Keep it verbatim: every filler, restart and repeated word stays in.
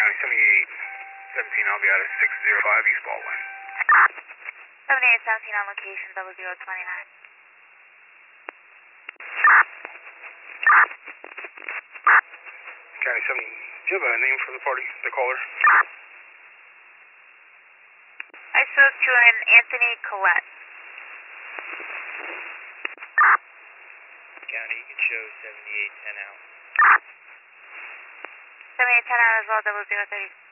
County seventy-eight seventeen, I'll be out at six zero five East Baldwin. seventy-eight seventeen on location, double zero twenty-nine. County seventy, do you have a name for the party, the caller? I spoke to an Anthony Collette. County, you can show seventy-eight ten out. seventy-eight ten out as well, double zero thirty.